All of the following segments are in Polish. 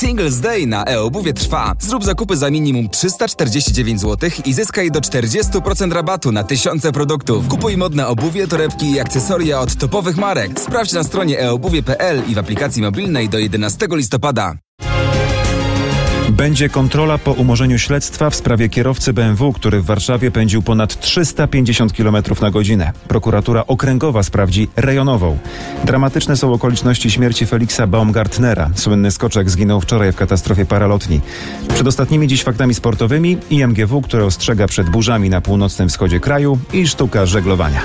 Singles Day na e-obuwie trwa. Zrób zakupy za minimum 349 zł i zyskaj do 40% rabatu na tysiące produktów. Kupuj modne obuwie, torebki i akcesoria od topowych marek. Sprawdź na stronie eobuwie.pl i w aplikacji mobilnej do 11 listopada. Będzie kontrola po umorzeniu śledztwa w sprawie kierowcy BMW, który w Warszawie pędził ponad 350 km na godzinę. Prokuratura okręgowa sprawdzi rejonową. Dramatyczne są okoliczności śmierci Feliksa Baumgartnera. Słynny skoczek zginął wczoraj w katastrofie paralotni. Przed ostatnimi dziś faktami sportowymi IMGW, które ostrzega przed burzami na północnym wschodzie kraju i sztuka żeglowania.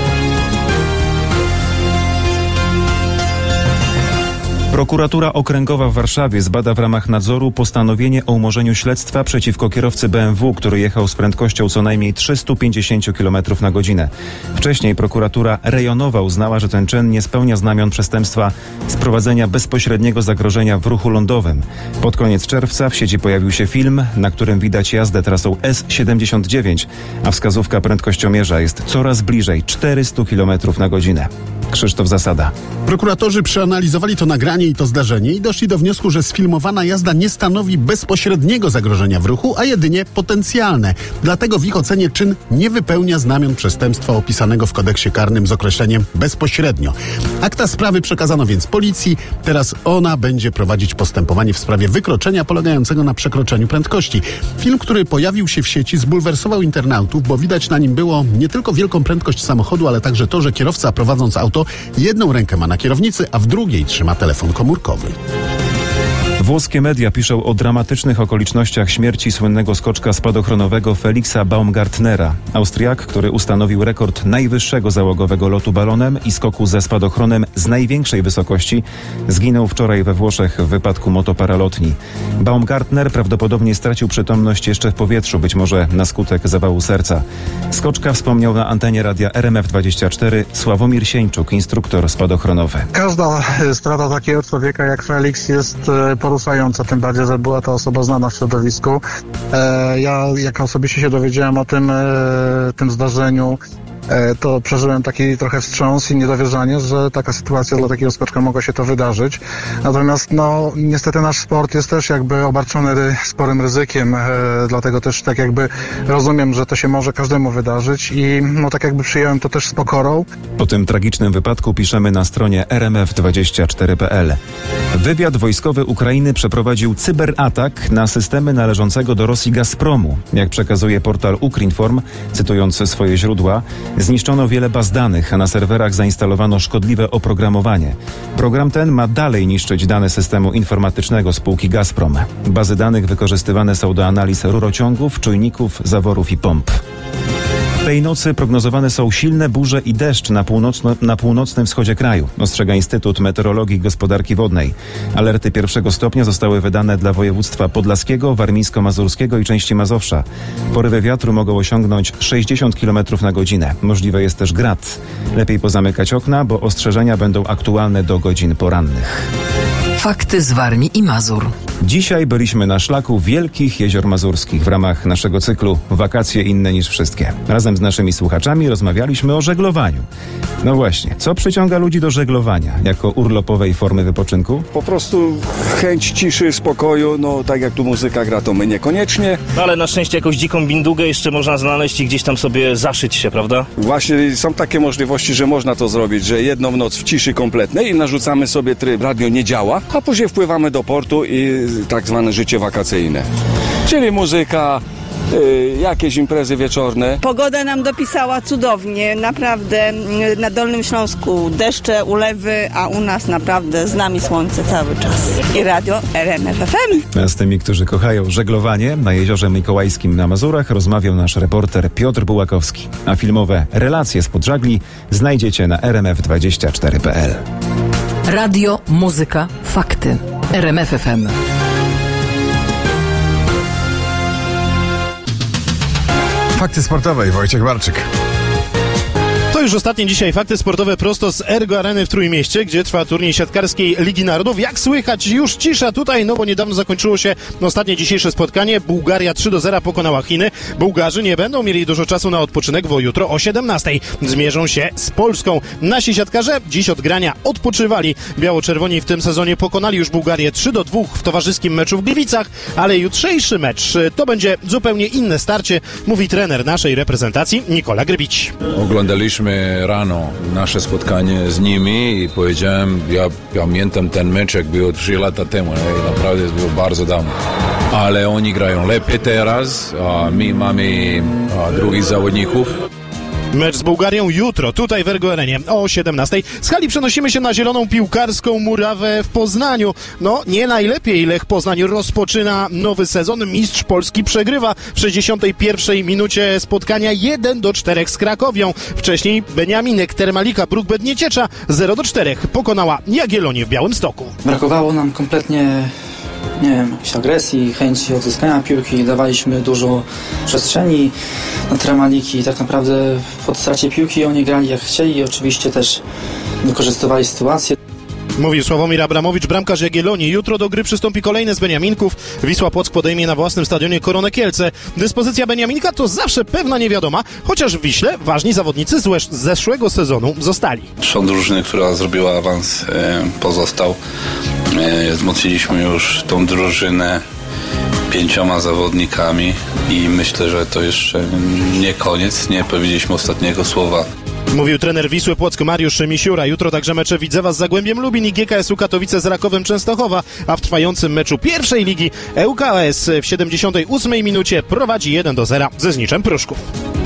Prokuratura Okręgowa w Warszawie zbada w ramach nadzoru postanowienie o umorzeniu śledztwa przeciwko kierowcy BMW, który jechał z prędkością co najmniej 350 km na godzinę. Wcześniej prokuratura rejonowa uznała, że ten czyn nie spełnia znamion przestępstwa sprowadzenia bezpośredniego zagrożenia w ruchu lądowym. Pod koniec czerwca w sieci pojawił się film, na którym widać jazdę trasą S79, a wskazówka prędkościomierza jest coraz bliżej 400 km na godzinę. Krzysztof Zasada. Prokuratorzy przeanalizowali to nagranie i to zdarzenie i doszli do wniosku, że sfilmowana jazda nie stanowi bezpośredniego zagrożenia w ruchu, a jedynie potencjalne. Dlatego w ich ocenie czyn nie wypełnia znamion przestępstwa opisanego w kodeksie karnym z określeniem bezpośrednio. Akta sprawy przekazano więc policji. Teraz ona będzie prowadzić postępowanie w sprawie wykroczenia polegającego na przekroczeniu prędkości. Film, który pojawił się w sieci, zbulwersował internautów, bo widać na nim było nie tylko wielką prędkość samochodu, ale także to, że kierowca prowadząc auto jedną rękę ma na kierownicy, a w drugiej trzyma telefon komórkowy. Włoskie media piszą o dramatycznych okolicznościach śmierci słynnego skoczka spadochronowego Feliksa Baumgartnera. Austriak, który ustanowił rekord najwyższego załogowego lotu balonem i skoku ze spadochronem z największej wysokości, zginął wczoraj we Włoszech w wypadku motoparalotni. Baumgartner prawdopodobnie stracił przytomność jeszcze w powietrzu, być może na skutek zawału serca. Skoczka wspomniał na antenie radia RMF24 Sławomir Sieńczuk, instruktor spadochronowy. Każda strata takiego człowieka jak Felix jest poruszająca, tym bardziej, że była to osoba znana w środowisku. Ja, jak osobiście się dowiedziałem o tym zdarzeniu, to przeżyłem taki trochę wstrząs i niedowierzanie, że taka sytuacja dla takiego skoczka mogła się to wydarzyć. Natomiast niestety nasz sport jest też jakby obarczony sporym ryzykiem, dlatego też tak jakby rozumiem, że to się może każdemu wydarzyć i tak jakby przyjąłem to też z pokorą. O tym tragicznym wypadku piszemy na stronie rmf24.pl. Wywiad wojskowy Ukrainy przeprowadził cyberatak na systemy należącego do Rosji Gazpromu. Jak przekazuje portal Ukrinform, cytując swoje źródła, zniszczono wiele baz danych, a na serwerach zainstalowano szkodliwe oprogramowanie. Program ten ma dalej niszczyć dane systemu informatycznego spółki Gazprom. Bazy danych wykorzystywane są do analiz rurociągów, czujników, zaworów i pomp. Tej nocy prognozowane są silne burze i deszcz na północnym wschodzie kraju, ostrzega Instytut Meteorologii i Gospodarki Wodnej. Alerty pierwszego stopnia zostały wydane dla województwa podlaskiego, warmińsko-mazurskiego i części Mazowsza. Porywy wiatru mogą osiągnąć 60 km na godzinę. Możliwe jest też grad. Lepiej pozamykać okna, bo ostrzeżenia będą aktualne do godzin porannych. Fakty z Warmii i Mazur. Dzisiaj byliśmy na szlaku Wielkich Jezior Mazurskich w ramach naszego cyklu Wakacje inne niż wszystkie. Razem z naszymi słuchaczami rozmawialiśmy o żeglowaniu. No właśnie, co przyciąga ludzi do żeglowania jako urlopowej formy wypoczynku? Po prostu chęć ciszy, spokoju, tak jak tu muzyka gra, to my niekoniecznie. Ale na szczęście jakąś dziką bindugę jeszcze można znaleźć i gdzieś tam sobie zaszyć się, prawda? Właśnie są takie możliwości, że można to zrobić, że jedną noc w ciszy kompletnej i narzucamy sobie tryb radio nie działa, a później wpływamy do portu i tak zwane życie wakacyjne. Czyli muzyka, jakieś imprezy wieczorne. Pogoda nam dopisała cudownie, naprawdę na Dolnym Śląsku deszcze, ulewy, a u nas naprawdę z nami słońce cały czas. I radio RMF FM. A z tymi, którzy kochają żeglowanie na Jeziorze Mikołajskim na Mazurach rozmawiał nasz reporter Piotr Bułakowski. A filmowe relacje spod żagli znajdziecie na rmf24.pl. Radio, muzyka, fakty. RMF FM. Fakty sportowe i Wojciech Barczyk. To już ostatnie dzisiaj fakty sportowe prosto z Ergo Areny w Trójmieście, gdzie trwa turniej siatkarskiej Ligi Narodów. Jak słychać, już cisza tutaj, bo niedawno zakończyło się ostatnie dzisiejsze spotkanie. Bułgaria 3-0 pokonała Chiny. Bułgarzy nie będą mieli dużo czasu na odpoczynek, bo jutro o 17:00 zmierzą się z Polską. Nasi siatkarze dziś od grania odpoczywali. Biało-czerwoni w tym sezonie pokonali już Bułgarię 3-2 w towarzyskim meczu w Gliwicach, ale jutrzejszy mecz to będzie zupełnie inne starcie, mówi trener naszej reprezentacji Nikola Grbić. Oglądaliśmy rano nasze spotkanie z nimi i powiedziałem, ja pamiętam ten mecz jak było 3 lata temu, i naprawdę było bardzo dawno. Ale oni grają lepiej teraz, a my mamy drugich zawodników. Mecz z Bułgarią jutro, tutaj w Ergo Arenie o 17:00. Z hali przenosimy się na zieloną piłkarską murawę w Poznaniu. Nie najlepiej Lech Poznań rozpoczyna nowy sezon. Mistrz Polski przegrywa w 61 minucie spotkania 1-4 z Krakowią. Wcześniej Beniaminek Termalika Bruk Bednieciecza 0-4 pokonała Jagiellonię w Białymstoku. Brakowało nam kompletnie jakiejś agresji, chęci odzyskania piłki, dawaliśmy dużo przestrzeni na Termaliki. Tak naprawdę po stracie piłki oni grali jak chcieli i oczywiście też wykorzystywali sytuację. Mówił Sławomir Abramowicz, bramkarz Jagiellonii. Jutro do gry przystąpi kolejny z Beniaminków. Wisła Płock podejmie na własnym stadionie Koronę Kielce. Dyspozycja Beniaminka to zawsze pewna niewiadoma, chociaż w Wiśle ważni zawodnicy z zeszłego sezonu zostali. Trzon drużyny, która zrobiła awans, pozostał. Wzmocniliśmy już tą drużynę 5 zawodnikami i myślę, że to jeszcze nie koniec. Nie powiedzieliśmy ostatniego słowa. Mówił trener Wisły Płock Mariusz Misiura. Jutro także mecze Widzewa z Zagłębiem Lubin i GKS-u Katowice z Rakowem Częstochowa, a w trwającym meczu pierwszej ligi ŁKS w 78 minucie prowadzi 1-0 ze Zniczem Pruszków.